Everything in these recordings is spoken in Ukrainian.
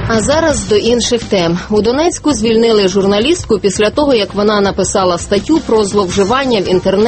А зараз до інших тем. У Донецьку звільнили журналістку після того, як вона написала статтю про зловживання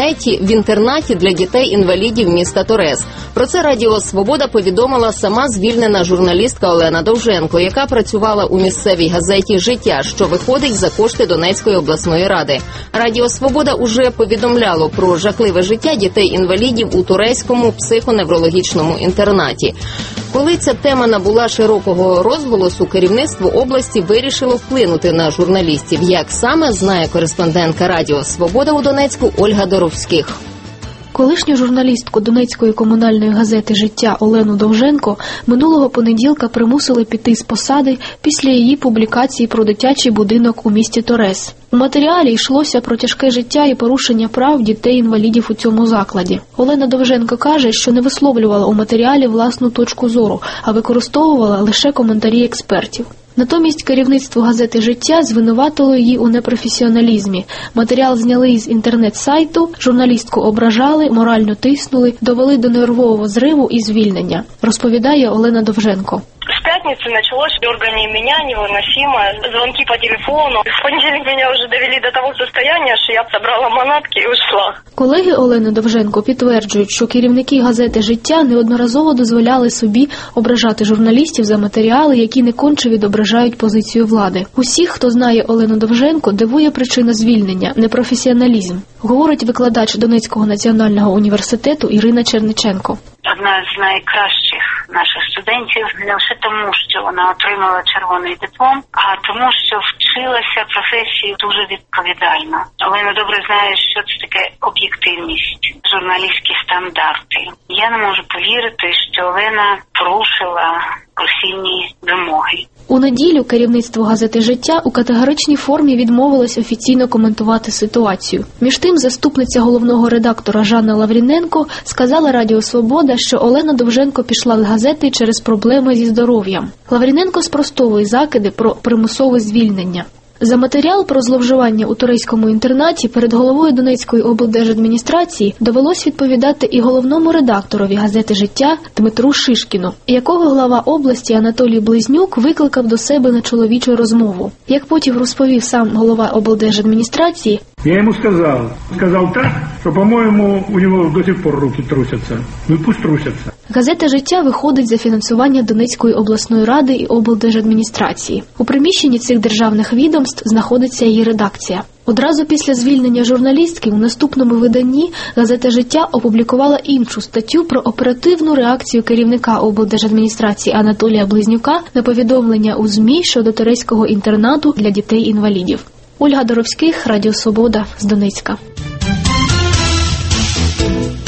в інтернаті для дітей-інвалідів міста Торез. Про це Радіо Свобода повідомила сама звільнена журналістка Олена Довженко, яка працювала у місцевій газеті «Життя», що виходить за кошти Донецької обласної ради. Радіо Свобода уже повідомляло про жахливе життя дітей-інвалідів у Турецькому психоневрологічному інтернаті. Коли ця тема набула широкого розголосу, керівництво області вирішило вплинути на журналістів. Як саме, знає кореспондентка Радіо Свобода у Донецьку Ольга Доровських. Колишню журналістку Донецької комунальної газети «Життя» Олену Довженко минулого понеділка примусили піти з посади після її публікації про дитячий будинок у місті Торез. У матеріалі йшлося про тяжке життя і порушення прав дітей-інвалідів у цьому закладі. Олена Довженко каже, що не висловлювала у матеріалі власну точку зору, а використовувала лише коментарі експертів. Натомість керівництво газети «Життя» звинуватило її у непрофесіоналізмі. Матеріал зняли із інтернет-сайту, журналістку ображали, морально тиснули, довели до нервового зриву і звільнення, розповідає Олена Довженко. С пятницы началось дергание меня невыносимое, звонки по телефону. В понедельник меня уже довели до того состояния, что я собрала манатки и ушла. Колеги Олени Довженко підтверджують, що керівники газети «Життя» неодноразово дозволяли собі ображати журналістів за матеріали, які не конче відображають позицію влади. Усіх, хто знає Олену Довженко, дивує причина звільнення – непрофесіоналізм, говорить викладач Донецького національного університету Ірина Черниченко. Одна з найкращих наших студентів не лише тому, що вона отримала червоний диплом, а тому, що вчилася професії дуже відповідально. Олена добре знає, що це таке об'єктивність, журналістські стандарти. Я не можу повірити, що Олена порушила професійні вимоги. У неділю керівництво газети «Життя» у категоричній формі відмовилось офіційно коментувати ситуацію. Між тим, заступниця головного редактора Жанна Лавріненко сказала Радіо Свобода, що Олена Довженко пішла з газети через проблеми зі здоров'ям. Лавріненко спростовує закиди про примусове звільнення. За матеріал про зловживання у турецькому інтернаті перед головою Донецької облдержадміністрації довелось відповідати і головному редакторові газети «Життя» Дмитру Шишкіну, якого глава області Анатолій Близнюк викликав до себе на чоловічу розмову. Як потім розповів сам голова облдержадміністрації, я ему сказал так, что, по-моему, у него до сих пор руки трусятся. Ну пусть трусятся. Газета «Життя» виходить за фінансування Донецької обласної ради і облдержадміністрації. У приміщенні цих державних відомств знаходиться її редакція. Одразу після звільнення журналістки у наступному виданні газета «Життя» опублікувала іншу статтю про оперативну реакцію керівника облдержадміністрації Анатолія Близнюка на повідомлення у ЗМІ щодо турецького інтернату для дітей-інвалідів. Ольга Доровських, Радіо Свобода з Донецька.